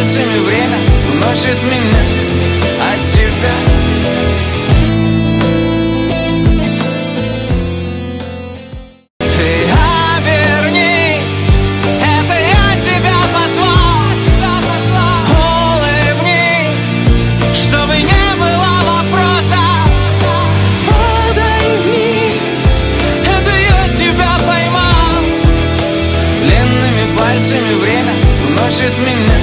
пальцами время уносит меня от тебя. Ты обернись, это я тебя позвал. Улыбнись, чтобы не было вопроса. Падай вниз, это я тебя поймал. Длинными пальцами время уносит меня